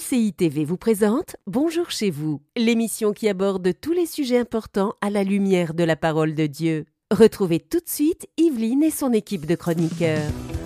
MCI TV vous présente Bonjour chez vous, l'émission qui aborde tous les sujets importants à la lumière de la parole de Dieu. Retrouvez tout de suite Yveline et son équipe de chroniqueurs.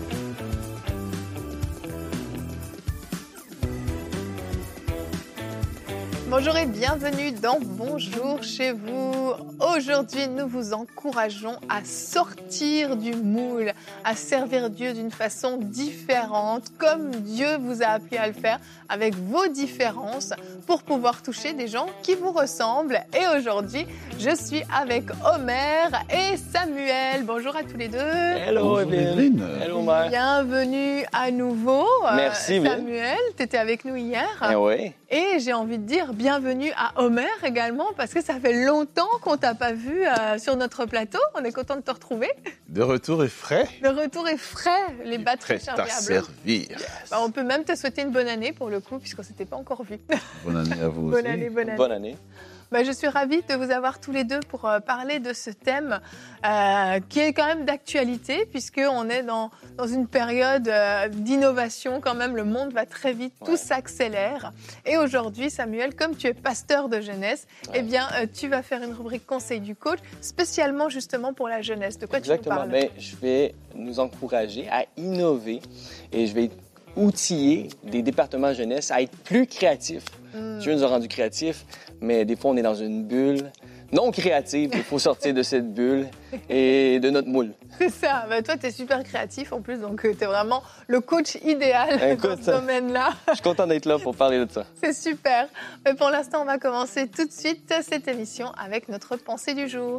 Bonjour et bienvenue dans Bonjour chez vous. Aujourd'hui, nous vous encourageons à sortir du moule, à servir Dieu d'une façon différente, comme Dieu vous a appelé à le faire, avec vos différences, pour pouvoir toucher des gens qui vous ressemblent. Et aujourd'hui, je suis avec Omer et Samuel. Bonjour à tous les deux. Hello, Yveline. Hello, Omer. Bienvenue à nouveau. Merci, Samuel, tu étais avec nous hier. Oui. Et j'ai envie de dire bienvenue à Omer également, parce que ça fait longtemps qu'on t'a pas vu sur notre plateau. On est content de te retrouver. De retour et frais. De retour et frais, les batteries prêt à servir. Yes. Bah, on peut même te souhaiter une bonne année pour le coup, puisqu'on ne s'était pas encore vu. Bonne année à vous Bonne aussi. année, bonne année. Bonne année. Bah, je suis ravie de vous avoir tous les deux pour parler de ce thème qui est quand même d'actualité, puisqu'on est dans une période d'innovation quand même. Le monde va très vite, tout s'accélère. Et aujourd'hui, Samuel, comme tu es pasteur de jeunesse, eh bien, tu vas faire une rubrique Conseil du coach, spécialement justement pour la jeunesse. De quoi tu nous parles? Bien, je vais nous encourager à innover et je vais outiller des départements jeunesse à être plus créatifs. Dieu nous a rendus créatifs, mais des fois, on est dans une bulle non créative. Il faut sortir de cette bulle et de notre moule. C'est ça. Bah, toi, tu es super créatif en plus, donc tu es vraiment le coach idéal dans ce domaine-là. Je suis content d'être là pour parler de ça. C'est super. Mais pour l'instant, on va commencer tout de suite cette émission avec notre pensée du jour.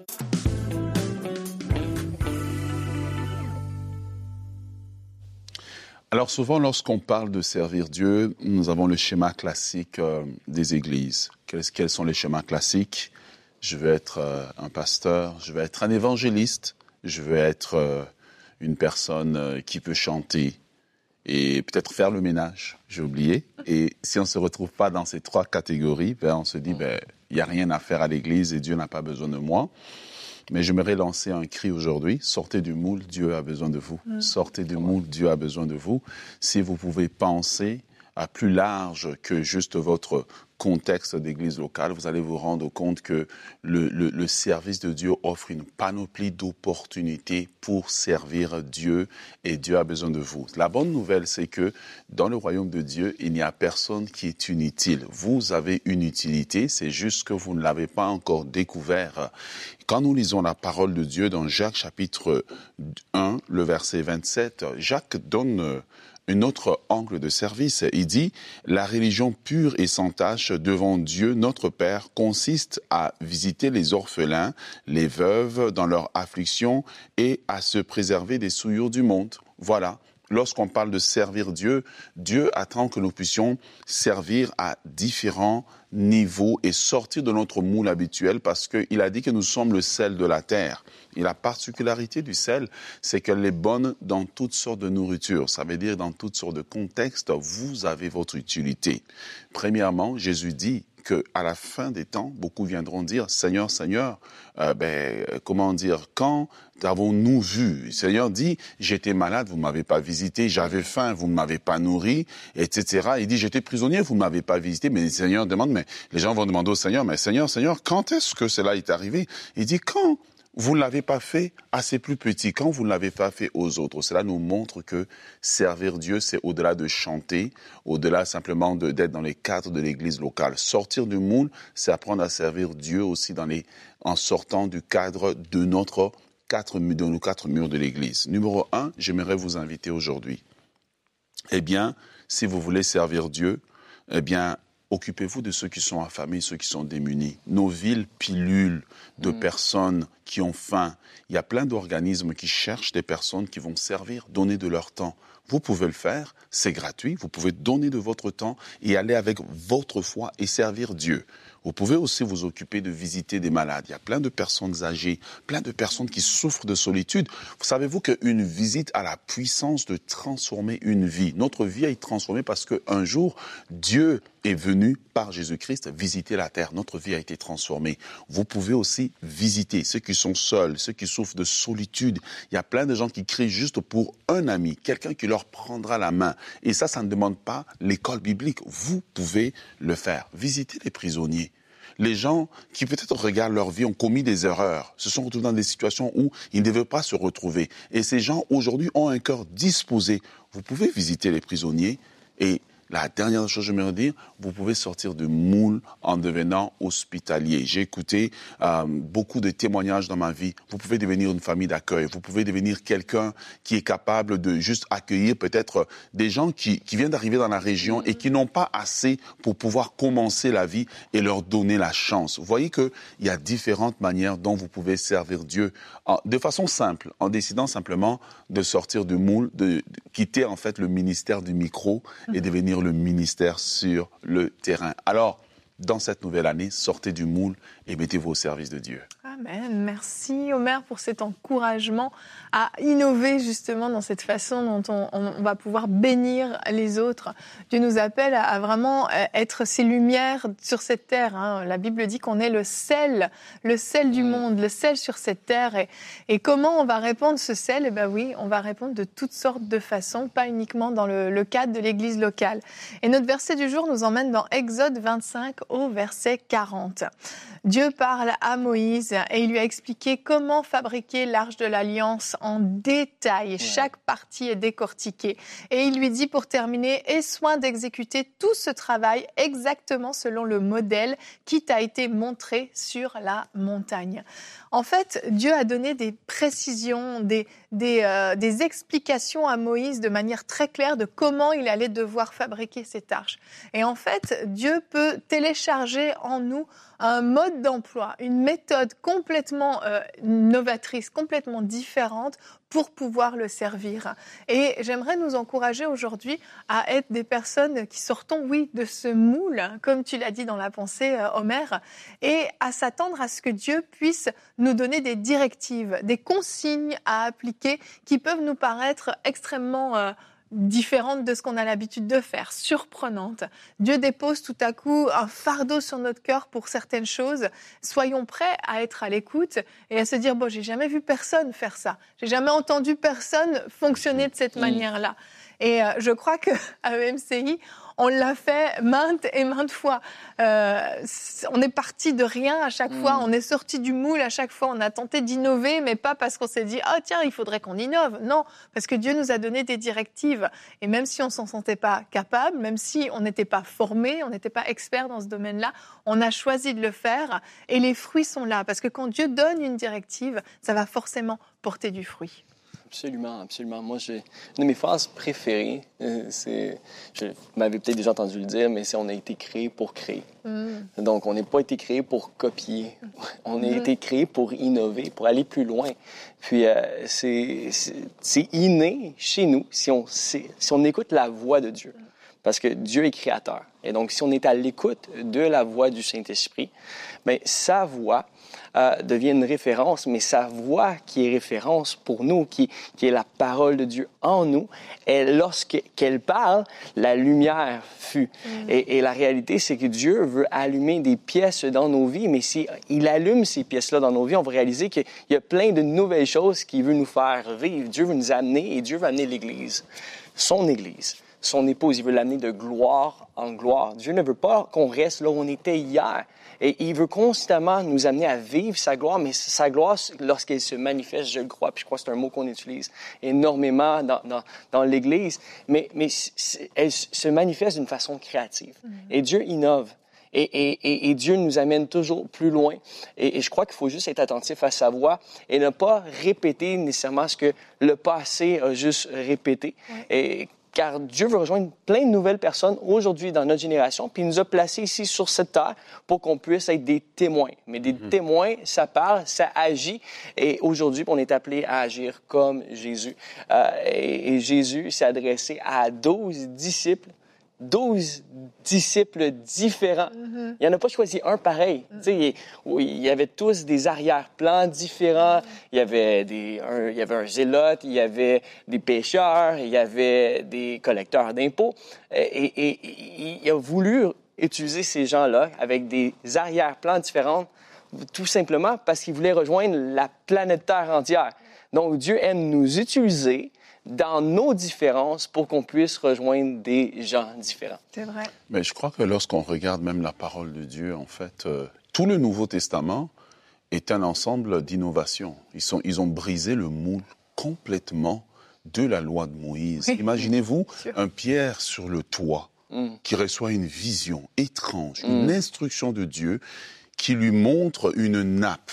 Alors souvent, lorsqu'on parle de servir Dieu, nous avons le schéma classique des églises. Quels sont les schémas classiques? Je veux être un pasteur, je veux être un évangéliste, je veux être une personne qui peut chanter et peut-être faire le ménage, j'ai oublié. Et si on ne se retrouve pas dans ces trois catégories, on se dit, il n'y a rien à faire à l'église et Dieu n'a pas besoin de moi. Mais j'aimerais lancer un cri aujourd'hui. Sortez du moule, Dieu a besoin de vous. Sortez du moule, Dieu a besoin de vous. Si vous pouvez penser à plus large que juste votre contexte d'église locale, vous allez vous rendre compte que le service de Dieu offre une panoplie d'opportunités pour servir Dieu et Dieu a besoin de vous. La bonne nouvelle, c'est que dans le royaume de Dieu, il n'y a personne qui est inutile. Vous avez une utilité, c'est juste que vous ne l'avez pas encore découvert. Quand nous lisons la parole de Dieu dans Jacques chapitre 1, le verset 27, Jacques donne un autre angle de service. Il dit « La religion pure et sans tache devant Dieu, notre Père, consiste à visiter les orphelins, les veuves dans leur affliction et à se préserver des souillures du monde. » Voilà. Lorsqu'on parle de servir Dieu, Dieu attend que nous puissions servir à différents niveaux et sortir de notre moule habituel parce qu'il a dit que nous sommes le sel de la terre. Et la particularité du sel, c'est qu'elle est bonne dans toutes sortes de nourriture. Ça veut dire dans toutes sortes de contextes, vous avez votre utilité. Premièrement, Jésus dit qu'à la fin des temps, beaucoup viendront dire « Seigneur, Seigneur, quand avons-nous vu ?» Le Seigneur dit « J'étais malade, vous ne m'avez pas visité, j'avais faim, vous ne m'avez pas nourri, etc. » Il dit « J'étais prisonnier, vous ne m'avez pas visité. » Mais le Seigneur demande, mais les gens vont demander au Seigneur « Mais Seigneur, Seigneur, quand est-ce que cela est arrivé ?» Il dit « Quand vous ne l'avez pas fait à ses plus petits, quand vous ne l'avez pas fait aux autres. » Cela nous montre que servir Dieu, c'est au-delà de chanter, au-delà simplement d'être dans les cadres de l'église locale. Sortir du moule, c'est apprendre à servir Dieu aussi en sortant du cadre de nos quatre murs de l'église. Numéro 1, j'aimerais vous inviter aujourd'hui. Eh bien, si vous voulez servir Dieu, eh bien, occupez-vous de ceux qui sont affamés, ceux qui sont démunis. Nos villes pilules de personnes qui ont faim. Il y a plein d'organismes qui cherchent des personnes qui vont servir, donner de leur temps. Vous pouvez le faire, c'est gratuit. Vous pouvez donner de votre temps et aller avec votre foi et servir Dieu. Vous pouvez aussi vous occuper de visiter des malades. Il y a plein de personnes âgées, plein de personnes qui souffrent de solitude. Savez-vous qu'une visite a la puissance de transformer une vie? Notre vie a été transformée parce qu'un jour, Dieu est venu par Jésus-Christ visiter la terre. Notre vie a été transformée. Vous pouvez aussi visiter ceux qui sont seuls, ceux qui souffrent de solitude. Il y a plein de gens qui crient juste pour un ami, quelqu'un qui leur prendra la main. Et ça ne demande pas l'école biblique. Vous pouvez le faire. Visitez les prisonniers. Les gens qui peut-être regardent leur vie ont commis des erreurs, se sont retrouvés dans des situations où ils ne devaient pas se retrouver. Et ces gens, aujourd'hui, ont un cœur disposé. Vous pouvez visiter les prisonniers et la dernière chose que j'aimerais dire, vous pouvez sortir du moule en devenant hospitalier. J'ai écouté beaucoup de témoignages dans ma vie. Vous pouvez devenir une famille d'accueil. Vous pouvez devenir quelqu'un qui est capable de juste accueillir peut-être des gens qui viennent d'arriver dans la région et qui n'ont pas assez pour pouvoir commencer la vie et leur donner la chance. Vous voyez qu'il y a différentes manières dont vous pouvez servir Dieu de façon simple, en décidant simplement de sortir du moule, de quitter en fait le ministère du micro et devenir le ministère sur le terrain. Alors, dans cette nouvelle année, sortez du moule et mettez-vous au service de Dieu. Amen. Merci Omer pour cet encouragement à innover justement dans cette façon dont on va pouvoir bénir les autres. Dieu nous appelle à vraiment être ses lumières sur cette terre. Hein. La Bible dit qu'on est le sel du monde, le sel sur cette terre. Et comment on va répandre ce sel? Eh bien oui, on va répondre de toutes sortes de façons, pas uniquement dans le cadre de l'église locale. Et notre verset du jour nous emmène dans Exode 25 au verset 40. Dieu parle à Moïse et il lui a expliqué comment fabriquer l'arche de l'Alliance en détail. Ouais. Chaque partie est décortiquée. Et il lui dit pour terminer, aie soin d'exécuter tout ce travail exactement selon le modèle qui t'a été montré sur la montagne. En fait, Dieu a donné des précisions, des explications à Moïse de manière très claire de comment il allait devoir fabriquer cette arche. Et en fait, Dieu peut télécharger en nous un mode d'emploi, une méthode complètement novatrice, complètement différente pour pouvoir le servir. Et j'aimerais nous encourager aujourd'hui à être des personnes qui sortons, oui, de ce moule, comme tu l'as dit dans la pensée, Omer, et à s'attendre à ce que Dieu puisse nous donner des directives, des consignes à appliquer qui peuvent nous paraître extrêmement différentes de ce qu'on a l'habitude de faire, surprenantes. Dieu dépose tout à coup un fardeau sur notre cœur pour certaines choses. Soyons prêts à être à l'écoute et à se dire, bon, j'ai jamais vu personne faire ça. J'ai jamais entendu personne fonctionner de cette manière-là. Et je crois qu'à EMCI, on l'a fait maintes et maintes fois. On est parti de rien à chaque fois, on est sorti du moule à chaque fois, on a tenté d'innover, mais pas parce qu'on s'est dit « Ah tiens, il faudrait qu'on innove ». Non, parce que Dieu nous a donné des directives. Et même si on ne s'en sentait pas capable, même si on n'était pas formé, on n'était pas expert dans ce domaine-là, on a choisi de le faire et les fruits sont là. Parce que quand Dieu donne une directive, ça va forcément porter du fruit. Absolument, absolument. Moi, une de mes phrases préférées, vous m'avez peut-être déjà entendu le dire, mais c'est « on a été créé pour créer ». Donc, on n'a pas été créé pour copier. On a été créé pour innover, pour aller plus loin. Puis, c'est inné chez nous si on écoute la voix de Dieu. Parce que Dieu est créateur. Et donc, si on est à l'écoute de la voix du Saint-Esprit, bien, sa voix devient une référence, mais sa voix qui est référence pour nous, qui est la parole de Dieu en nous, et lorsqu'elle parle, la lumière fut. Et la réalité, c'est que Dieu veut allumer des pièces dans nos vies, mais si il allume ces pièces-là dans nos vies, on va réaliser qu'il y a plein de nouvelles choses qu'il veut nous faire vivre. Dieu veut nous amener, et Dieu veut amener l'Église, son Église. Son épouse, il veut l'amener de gloire en gloire. Dieu ne veut pas qu'on reste là où on était hier. Et il veut constamment nous amener à vivre sa gloire, mais sa gloire, lorsqu'elle se manifeste, je le crois, puis je crois que c'est un mot qu'on utilise énormément dans l'Église, mais elle se manifeste d'une façon créative. Et Dieu innove. Et Dieu nous amène toujours plus loin. Et je crois qu'il faut juste être attentif à sa voix et ne pas répéter nécessairement ce que le passé a juste répété. Ouais. Car Dieu veut rejoindre plein de nouvelles personnes aujourd'hui dans notre génération, puis il nous a placés ici sur cette terre pour qu'on puisse être des témoins. Mais des témoins, ça parle, ça agit, et aujourd'hui, on est appelé à agir comme Jésus. Et Jésus s'est adressé à 12 disciples 12 disciples différents. Il n'en a pas choisi un pareil. Tu sais, il y avait tous des arrière-plans différents. Il y avait un zélote, il y avait des pêcheurs, il y avait des collecteurs d'impôts. Et il a voulu utiliser ces gens-là avec des arrière-plans différents, tout simplement parce qu'il voulait rejoindre la planète Terre entière. Donc, Dieu aime nous utiliser dans nos différences pour qu'on puisse rejoindre des gens différents. C'est vrai. Mais je crois que lorsqu'on regarde même la parole de Dieu, en fait, tout le Nouveau Testament est un ensemble d'innovations. Ils ont brisé le moule complètement de la loi de Moïse. Oui. Imaginez-vous un Pierre sur le toit qui reçoit une vision étrange, une instruction de Dieu qui lui montre une nappe.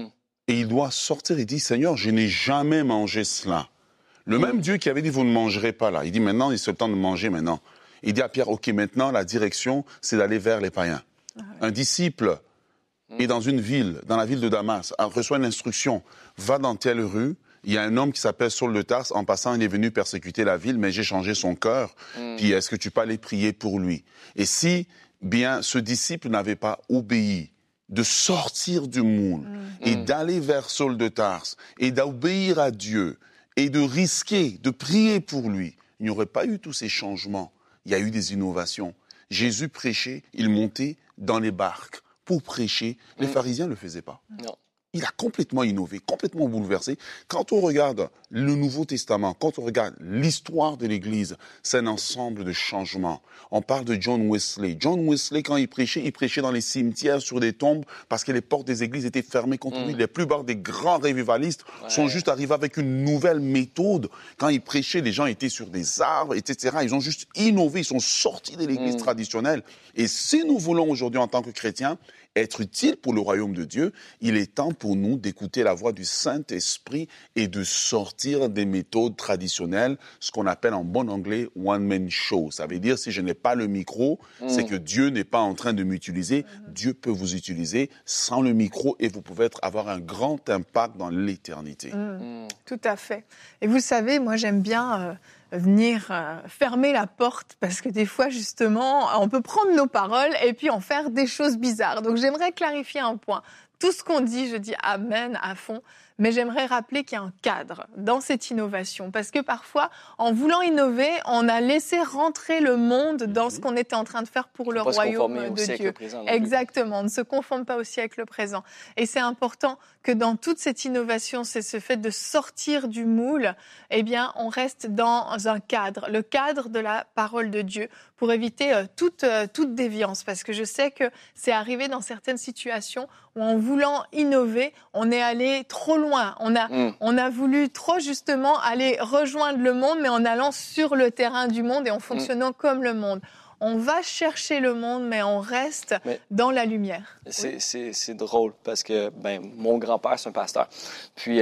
Et il doit sortir et dire, Seigneur, je n'ai jamais mangé cela. Le même Dieu qui avait dit, vous ne mangerez pas là. Il dit, maintenant, il est le temps de manger maintenant. Il dit à Pierre, OK, maintenant, la direction, c'est d'aller vers les païens. Un disciple est dans une ville, dans la ville de Damas, reçoit une instruction, va dans telle rue, il y a un homme qui s'appelle Saul de Tarse, en passant, il est venu persécuter la ville, mais j'ai changé son cœur, puis est-ce que tu peux aller prier pour lui? Et si, bien, ce disciple n'avait pas obéi, de sortir du moule et d'aller vers Saul de Tarse et d'obéir à Dieu, et de risquer, de prier pour lui, il n'y aurait pas eu tous ces changements. Il y a eu des innovations. Jésus prêchait, il montait dans les barques pour prêcher. Les pharisiens ne le faisaient pas. Non. Il a complètement innové, complètement bouleversé. Quand on regarde le Nouveau Testament, quand on regarde l'histoire de l'Église, c'est un ensemble de changements. On parle de John Wesley. John Wesley, quand il prêchait dans les cimetières sur des tombes parce que les portes des églises étaient fermées contre lui. La plupart des grands révivalistes sont juste arrivés avec une nouvelle méthode. Quand il prêchait, les gens étaient sur des arbres, etc. Ils ont juste innové, ils sont sortis de l'Église traditionnelle. Et si nous voulons aujourd'hui, en tant que chrétiens, être utiles pour le royaume de Dieu, il est temps pour nous d'écouter la voix du Saint-Esprit et de sortir des méthodes traditionnelles, ce qu'on appelle en bon anglais « one-man show ». Ça veut dire, si je n'ai pas le micro, c'est que Dieu n'est pas en train de m'utiliser. Dieu peut vous utiliser sans le micro et vous pouvez avoir un grand impact dans l'éternité. Tout à fait. Et vous savez, moi, j'aime bien venir fermer la porte parce que des fois, justement, on peut prendre nos paroles et puis en faire des choses bizarres. Donc, j'aimerais clarifier un point. Tout ce qu'on dit, je dis amen à fond, mais j'aimerais rappeler qu'il y a un cadre dans cette innovation. Parce que parfois, en voulant innover, on a laissé rentrer le monde dans ce qu'on était en train de faire pour le royaume de Dieu. Exactement, on ne se confonde pas aussi avec le présent. Et c'est important que dans toute cette innovation, c'est ce fait de sortir du moule, eh bien, on reste dans un cadre, le cadre de la parole de Dieu, pour éviter toute déviance. Parce que je sais que c'est arrivé dans certaines situations où en voulant innover, on est allé trop loin. On a voulu trop justement aller rejoindre le monde, mais en allant sur le terrain du monde et en fonctionnant comme le monde. On va chercher le monde, mais on reste dans la lumière. C'est drôle parce que mon grand-père, c'est un pasteur. Puis,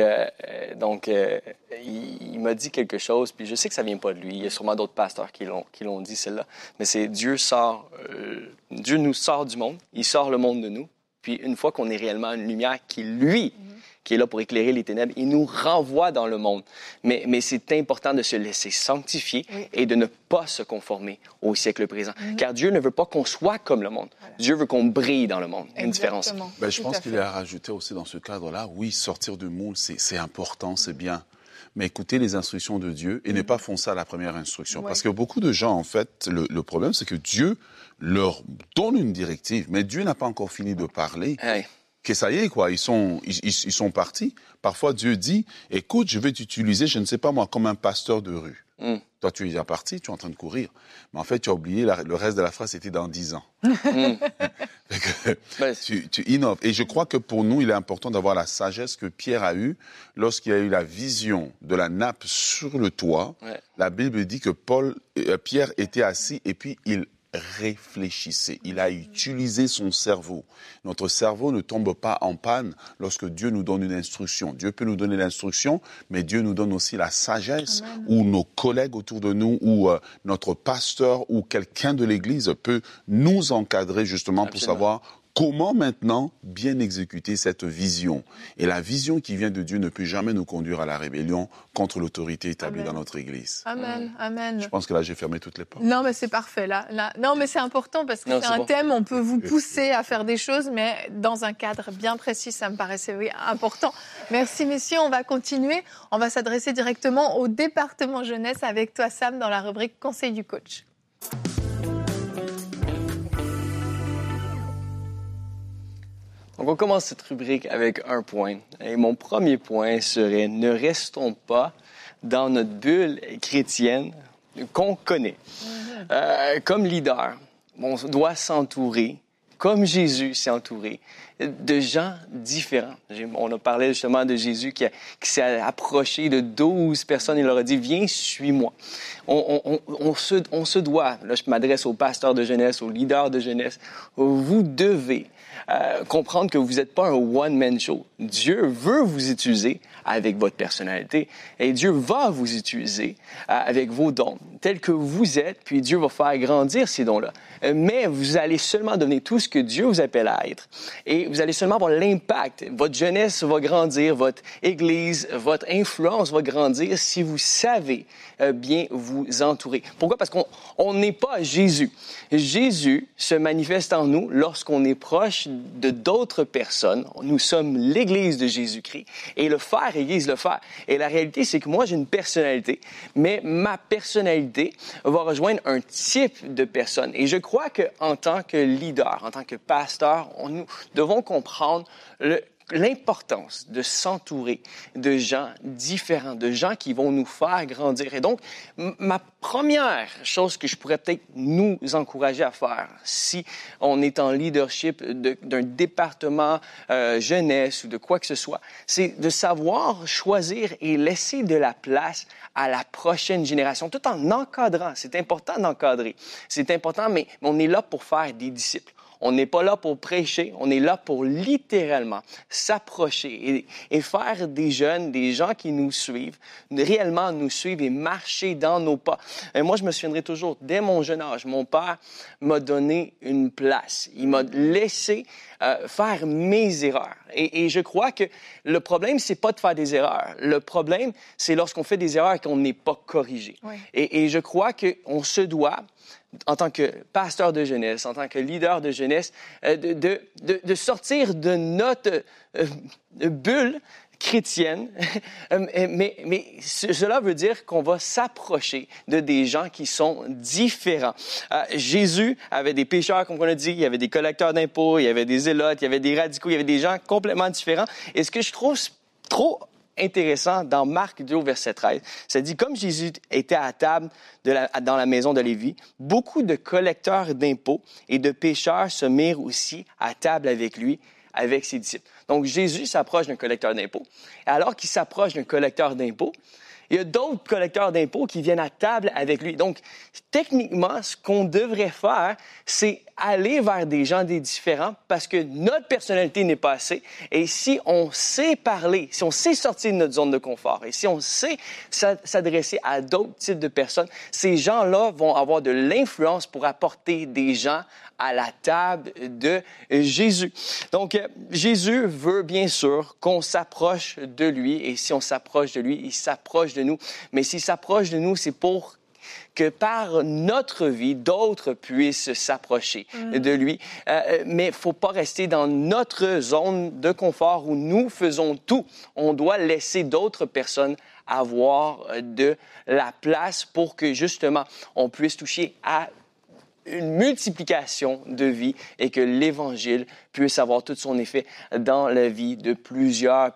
il m'a dit quelque chose, puis je sais que ça vient pas de lui. Il y a sûrement d'autres pasteurs qui l'ont dit, celle-là. Mais c'est Dieu nous sort du monde, il sort le monde de nous. Puis, une fois qu'on est réellement une lumière qui est là pour éclairer les ténèbres, il nous renvoie dans le monde. Mais c'est important de se laisser sanctifier et de ne pas se conformer au siècle présent. Car Dieu ne veut pas qu'on soit comme le monde. Voilà. Dieu veut qu'on brille dans le monde. Une différence. Je pense qu'il a rajouté aussi dans ce cadre-là, oui, sortir du moule, c'est important, c'est bien. Mais écoutez les instructions de Dieu et ne pas foncer à la première instruction. Parce que beaucoup de gens, en fait, le problème, c'est que Dieu leur donne une directive, mais Dieu n'a pas encore fini de parler. Que ça y est, quoi, ils sont partis. Parfois, Dieu dit, écoute, je vais t'utiliser, je ne sais pas moi, comme un pasteur de rue. Toi, tu es déjà parti, tu es en train de courir. Mais en fait, tu as oublié, le reste de la phrase, c'était dans 10 ans. Tu innoves. Et je crois que pour nous, il est important d'avoir la sagesse que Pierre a eue lorsqu'il a eu la vision de la nappe sur le toit. La Bible dit que Pierre était assis et puis il réfléchissait. Il a utilisé son cerveau. Notre cerveau ne tombe pas en panne lorsque Dieu nous donne une instruction. Dieu peut nous donner l'instruction, mais Dieu nous donne aussi la sagesse. Amen. Ou nos collègues autour de nous, ou notre pasteur, ou quelqu'un de l'Église peut nous encadrer justement pour savoir Comment maintenant bien exécuter cette vision? Et la vision qui vient de Dieu ne peut jamais nous conduire à la rébellion contre l'autorité établie dans notre Église. Amen, amen. Je pense que là, j'ai fermé toutes les portes. Non, mais c'est parfait. Là. Non, mais c'est important parce que c'est un thème, on peut vous pousser à faire des choses, mais dans un cadre bien précis, ça me paraissait important. Merci, messieurs. On va continuer. On va s'adresser directement au département jeunesse avec toi, Sam, dans la rubrique Conseil du coach. Donc, on commence cette rubrique avec un point. Et mon premier point serait « Ne restons pas dans notre bulle chrétienne qu'on connaît. » Comme leader, on doit s'entourer, comme Jésus s'est entouré, de gens différents. On a parlé justement de Jésus qui s'est approché de 12 personnes et leur a dit « Viens, suis-moi ». On se doit, là je m'adresse aux pasteurs de jeunesse, aux leaders de jeunesse, vous devez comprendre que vous n'êtes pas un one-man show. Dieu veut vous utiliser avec votre personnalité et Dieu va vous utiliser avec vos dons tels que vous êtes, puis Dieu va faire grandir ces dons-là. Mais vous allez seulement devenir tout ce que Dieu vous appelle à être et vous allez seulement avoir l'impact. Votre jeunesse va grandir, votre Église, votre influence va grandir si vous savez bien vous entourer. Pourquoi? Parce qu'on n'est pas Jésus. Jésus se manifeste en nous lorsqu'on est proche de d'autres personnes. Nous sommes l'Église de Jésus-Christ et le faire aiguise le faire. Et la réalité, c'est que moi, j'ai une personnalité, mais ma personnalité va rejoindre un type de personne. Et je crois qu'en tant que leader, en tant que pasteur, nous devons comprendre l'importance de s'entourer de gens différents, de gens qui vont nous faire grandir. Et donc, ma première chose que je pourrais peut-être nous encourager à faire, si on est en leadership d'un département jeunesse ou de quoi que ce soit, c'est de savoir choisir et laisser de la place à la prochaine génération, tout en encadrant. C'est important d'encadrer. C'est important, mais on est là pour faire des disciples. On n'est pas là pour prêcher, on est là pour littéralement s'approcher et faire des jeunes, des gens qui nous suivent, réellement nous suivre et marcher dans nos pas. Et moi, je me souviendrai toujours, dès mon jeune âge, mon père m'a donné une place. Il m'a laissé faire mes erreurs. Et je crois que le problème, c'est pas de faire des erreurs. Le problème, c'est lorsqu'on fait des erreurs et qu'on n'est pas corrigé. Oui. Et je crois qu'on se doit, en tant que pasteur de jeunesse, en tant que leader de jeunesse, de sortir de notre bulle chrétienne, mais cela veut dire qu'on va s'approcher de des gens qui sont différents. Jésus avait des pécheurs, comme on a dit, il y avait des collecteurs d'impôts, il y avait des zélotes, il y avait des radicaux, il y avait des gens complètement différents. Et ce que je trouve trop intéressant dans Marc 2, verset 13, ça dit « Comme Jésus était à table dans la maison de Lévi, beaucoup de collecteurs d'impôts et de pécheurs se mirent aussi à table avec lui, avec ses disciples. » Donc, Jésus s'approche d'un collecteur d'impôts. Et alors qu'il s'approche d'un collecteur d'impôts, il y a d'autres collecteurs d'impôts qui viennent à table avec lui. Donc, techniquement, ce qu'on devrait faire, c'est aller vers des gens différents parce que notre personnalité n'est pas assez. Et si on sait parler, si on sait sortir de notre zone de confort et si on sait s'adresser à d'autres types de personnes, ces gens-là vont avoir de l'influence pour apporter des gens à la table de Jésus. Donc, Jésus veut bien sûr qu'on s'approche de lui et si on s'approche de lui, il s'approche de nous. Mais s'il s'approche de nous, c'est pour que par notre vie, d'autres puissent s'approcher de lui. Mais il ne faut pas rester dans notre zone de confort où nous faisons tout. On doit laisser d'autres personnes avoir de la place pour que justement on puisse toucher à une multiplication de vies et que l'Évangile puisse avoir tout son effet dans la vie de plusieurs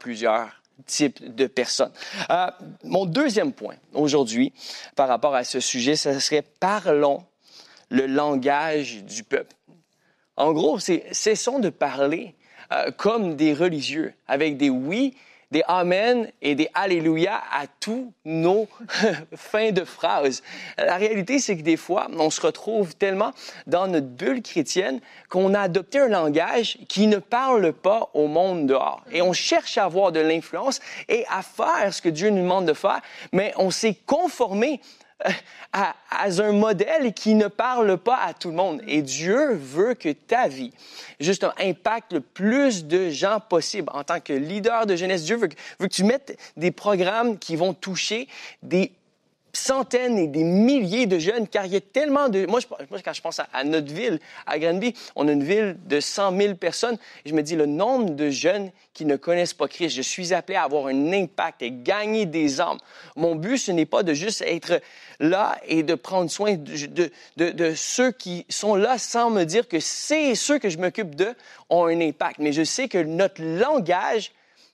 types de personnes. Mon deuxième point aujourd'hui par rapport à ce sujet, ce serait « Parlons le langage du peuple ». En gros, cessons de parler comme des religieux, avec des oui, des amen et des alléluia à tous nos fins de phrases. La réalité, c'est que des fois, on se retrouve tellement dans notre bulle chrétienne qu'on a adopté un langage qui ne parle pas au monde dehors. Et on cherche à avoir de l'influence et à faire ce que Dieu nous demande de faire, mais on s'est conformé à un modèle qui ne parle pas à tout le monde. Et Dieu veut que ta vie, justement, impacte le plus de gens possible. En tant que leader de jeunesse, Dieu veut que tu mettes des programmes qui vont toucher des centaines et des milliers de jeunes, car il y a tellement de... Moi, quand je pense à notre ville, à Granby, on a une ville de 100 000 personnes, et je me dis, le nombre de jeunes qui ne connaissent pas Christ, je suis appelé à avoir un impact et gagner des âmes. Mon but, ce n'est pas de juste être là et de prendre soin de ceux qui sont là sans me dire que ceux que je m'occupe d'eux ont un impact. Mais je sais que notre langage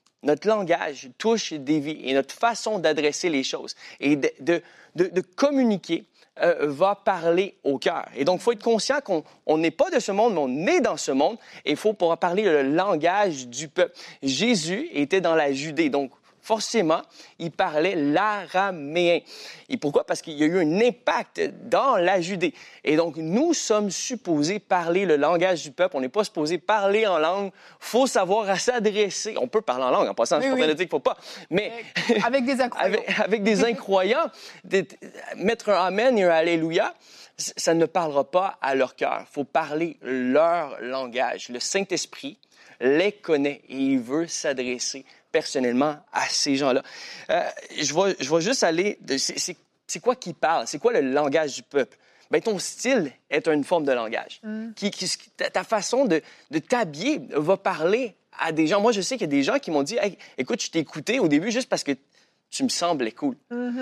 touche des vies et notre façon d'adresser les choses et de communiquer va parler au cœur. Et donc, il faut être conscient qu'on n'est pas de ce monde, mais on est dans ce monde et il faut pouvoir parler le langage du peuple. Jésus était dans la Judée, donc forcément, il parlait l'araméen. Et pourquoi? Parce qu'il y a eu un impact dans la Judée. Et donc, nous sommes supposés parler le langage du peuple. On n'est pas supposé parler en langue. Il faut savoir à s'adresser. On peut parler en langue, en passant, c'est pas dire qu'il ne faut pas. Mais avec des incroyants. avec des incroyants, mettre un amen et un alléluia, ça ne parlera pas à leur cœur. Il faut parler leur langage. Le Saint-Esprit les connaît et il veut s'adresser personnellement à ces gens-là. Je vais juste aller... C'est quoi qui parle? C'est quoi le langage du peuple? Bien, ton style est une forme de langage. Ta façon de t'habiller va parler à des gens. Moi, je sais qu'il y a des gens qui m'ont dit hey, « Écoute, je t'ai écouté au début juste parce que tu me semblais cool.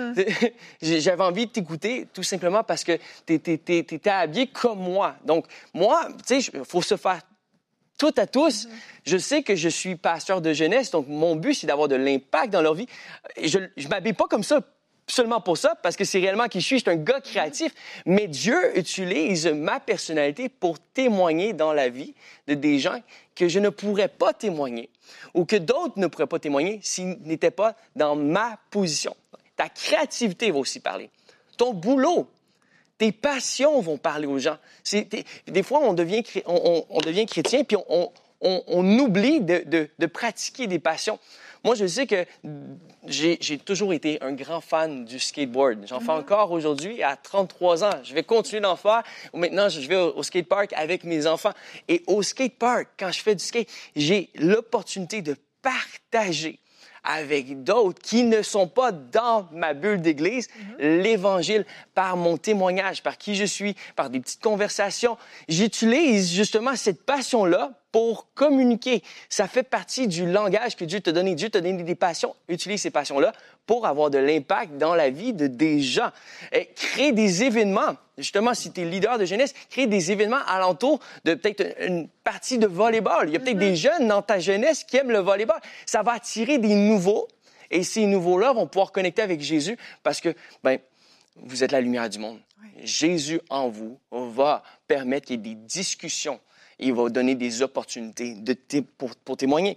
J'avais envie de t'écouter tout simplement parce que t'étais habillé comme moi. Donc, moi, tu sais, il faut se faire tout à tous. Je sais que je suis pasteur de jeunesse, donc mon but, c'est d'avoir de l'impact dans leur vie. Je ne m'habille pas comme ça seulement pour ça, parce que c'est réellement qui je suis. Je suis un gars créatif, mais Dieu utilise ma personnalité pour témoigner dans la vie de des gens que je ne pourrais pas témoigner ou que d'autres ne pourraient pas témoigner s'ils n'étaient pas dans ma position. Ta créativité va aussi parler. Ton boulot, tes passions vont parler aux gens. Des fois, on devient chrétien, puis on oublie de pratiquer des passions. Moi, je sais que j'ai toujours été un grand fan du skateboard. J'en fais encore aujourd'hui, à 33 ans. Je vais continuer d'en faire. Maintenant, je vais au skatepark avec mes enfants. Et au skatepark, quand je fais du skate, j'ai l'opportunité de partager avec d'autres qui ne sont pas dans ma bulle d'église, l'Évangile, par mon témoignage, par qui je suis, par des petites conversations. J'utilise justement cette passion-là pour communiquer. Ça fait partie du langage que Dieu t'a donné. Dieu t'a donné des passions. Utilise ces passions-là pour avoir de l'impact dans la vie de des gens. Et créer des événements. Justement, si tu es leader de jeunesse, créer des événements alentour de peut-être une partie de volleyball. Il y a peut-être des jeunes dans ta jeunesse qui aiment le volleyball. Ça va attirer des nouveaux. Et ces nouveaux-là vont pouvoir connecter avec Jésus parce que, vous êtes la lumière du monde. Oui. Jésus en vous va permettre qu'il y ait des discussions. Il va donner des opportunités pour témoigner.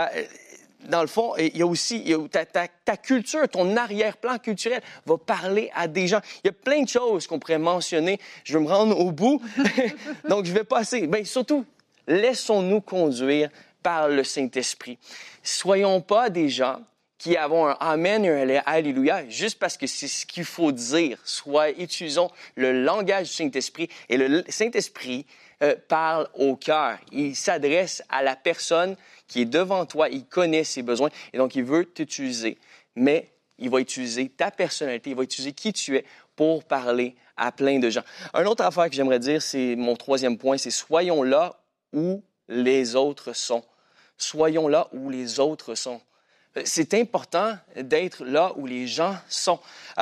Dans le fond, il y a aussi ta culture, ton arrière-plan culturel va parler à des gens. Il y a plein de choses qu'on pourrait mentionner. Je vais me rendre au bout, donc je vais passer. Surtout, laissons-nous conduire par le Saint-Esprit. Soyons pas des gens qui avons un Amen et un Alléluia juste parce que c'est ce qu'il faut dire. Utilisons le langage du Saint-Esprit et le Saint-Esprit parle au cœur. Il s'adresse à la personne qui est devant toi. Il connaît ses besoins et donc il veut t'utiliser. Mais il va utiliser ta personnalité, il va utiliser qui tu es pour parler à plein de gens. Une autre affaire que j'aimerais dire, c'est mon troisième point, c'est soyons là où les autres sont. Soyons là où les autres sont. C'est important d'être là où les gens sont.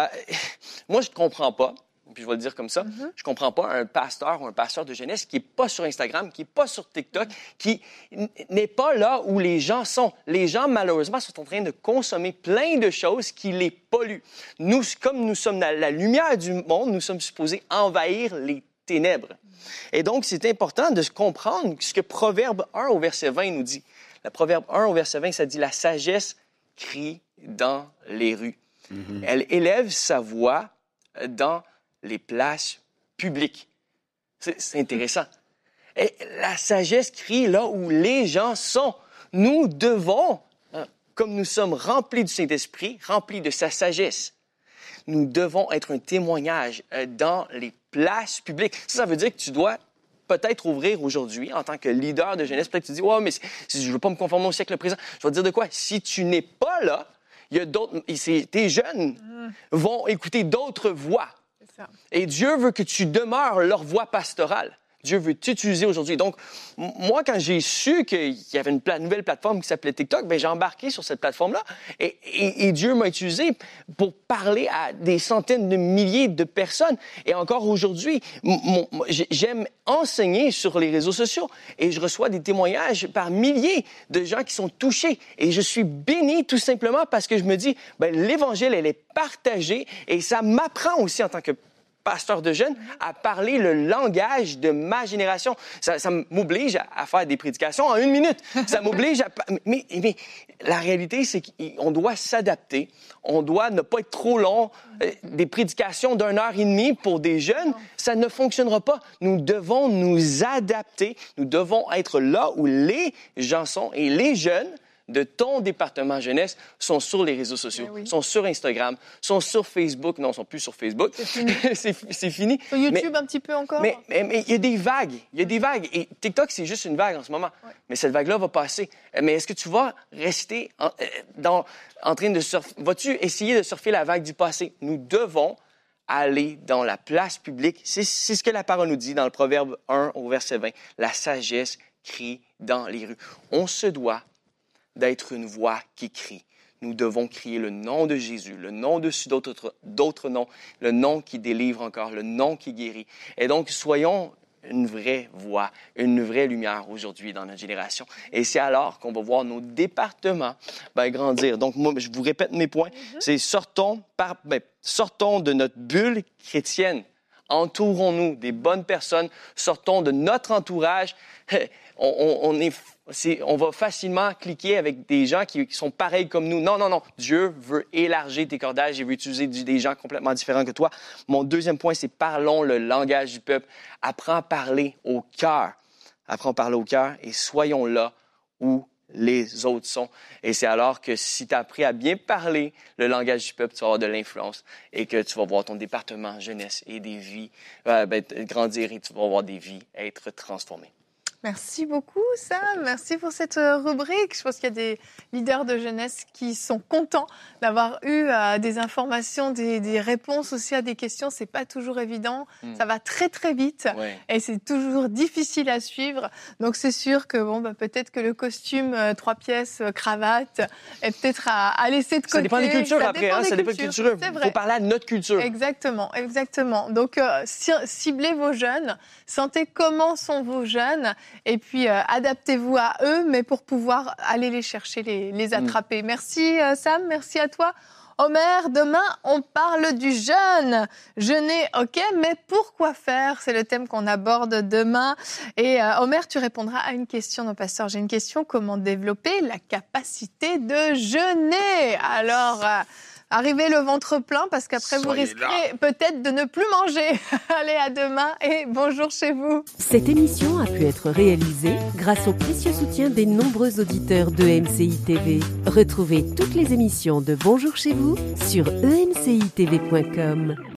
Moi, je ne comprends pas, puis je vais le dire comme ça, je ne comprends pas un pasteur ou un pasteur de jeunesse qui n'est pas sur Instagram, qui n'est pas sur TikTok, qui n'est pas là où les gens sont. Les gens, malheureusement, sont en train de consommer plein de choses qui les polluent. Nous, comme nous sommes la lumière du monde, nous sommes supposés envahir les ténèbres. Et donc, c'est important de comprendre ce que Proverbe 1 au verset 20 nous dit. Le Proverbe 1 au verset 20, ça dit « La sagesse crie dans les rues. Elle élève sa voix dans les places publiques. » C'est intéressant. Et la sagesse crie là où les gens sont. Nous devons, comme nous sommes remplis du Saint-Esprit, remplis de sa sagesse, Nous devons être un témoignage dans les places publiques. Ça veut dire que tu dois peut-être ouvrir aujourd'hui en tant que leader de jeunesse. Peut-être que tu dis, ouais, mais je ne veux pas me conformer au siècle présent. Je vais te dire de quoi? Si tu n'es pas là, il y a d'autres, tes jeunes vont écouter d'autres voix. C'est ça. Et Dieu veut que tu demeures leur voix pastorale. Dieu veut t'utiliser aujourd'hui. Donc, moi, quand j'ai su qu'il y avait une nouvelle plateforme qui s'appelait TikTok, bien, j'ai embarqué sur cette plateforme-là et Dieu m'a utilisé pour parler à des centaines de milliers de personnes. Et encore aujourd'hui, j'aime enseigner sur les réseaux sociaux et je reçois des témoignages par milliers de gens qui sont touchés. Et je suis béni tout simplement parce que je me dis, bien, l'Évangile, elle est partagée et ça m'apprend aussi en tant que pasteur de jeunes, à parler le langage de ma génération. Ça m'oblige à faire des prédications en 1 minute. Ça m'oblige à... Mais la réalité, c'est qu'on doit s'adapter. On doit ne pas être trop long. Des prédications d'1 heure et demie pour des jeunes, ça ne fonctionnera pas. Nous devons nous adapter. Nous devons être là où les gens sont et les jeunes de ton département jeunesse sont sur les réseaux sociaux, sont sur Instagram, sont sur Facebook. Non, ils ne sont plus sur Facebook. C'est fini. c'est fini. Sur YouTube, un petit peu encore? Mais il y a des vagues. Il y a des vagues. Et TikTok, c'est juste une vague en ce moment. Ouais. Mais cette vague-là va passer. Mais est-ce que tu vas rester en train de surfer? Vas-tu essayer de surfer la vague du passé? Nous devons aller dans la place publique. C'est ce que la parole nous dit dans le Proverbe 1 au verset 20. La sagesse crie dans les rues. On se doit d'être une voix qui crie. Nous devons crier le nom de Jésus, le nom dessus d'autres noms, le nom qui délivre encore, le nom qui guérit. Et donc, soyons une vraie voix, une vraie lumière aujourd'hui dans notre génération. Et c'est alors qu'on va voir nos départements grandir. Donc, moi, je vous répète mes points. C'est sortons de notre bulle chrétienne. Entourons-nous des bonnes personnes. Sortons de notre entourage. On va facilement cliquer avec des gens qui sont pareils comme nous. Non. Dieu veut élargir tes cordages. Il veut utiliser des gens complètement différents que toi. Mon deuxième point, c'est parlons le langage du peuple. Apprends à parler au cœur. Apprends à parler au cœur et soyons là où les autres sont. Et c'est alors que si tu as appris à bien parler le langage du peuple, tu vas avoir de l'influence et que tu vas voir ton département jeunesse et des vies grandir et tu vas voir des vies être transformées. Merci beaucoup, Sam. Merci pour cette rubrique. Je pense qu'il y a des leaders de jeunesse qui sont contents d'avoir eu des informations, des réponses aussi à des questions. C'est pas toujours évident. Ça va très, très vite. Ouais. Et c'est toujours difficile à suivre. Donc, c'est sûr que, peut-être que le costume 3 pièces, cravate, est peut-être à laisser de côté. Ça dépend des cultures après. Ça dépend des cultures. Il faut parler à notre culture. Exactement. Donc, ciblez vos jeunes. Sentez comment sont vos jeunes. Et puis, adaptez-vous à eux, mais pour pouvoir aller les chercher, les attraper. Merci, Sam. Merci à toi. Omer, demain, on parle du jeûne. Jeûner, OK, mais pourquoi faire? C'est le thème qu'on aborde demain. Et Omer, tu répondras à une question. Non, pasteur, j'ai une question. Comment développer la capacité de jeûner? Alors... arrivez le ventre plein parce qu'après vous risquerez peut-être de ne plus manger. Allez, à demain et bonjour chez vous. Cette émission a pu être réalisée grâce au précieux soutien des nombreux auditeurs de MCI TV. Retrouvez toutes les émissions de Bonjour chez vous sur emcitv.com.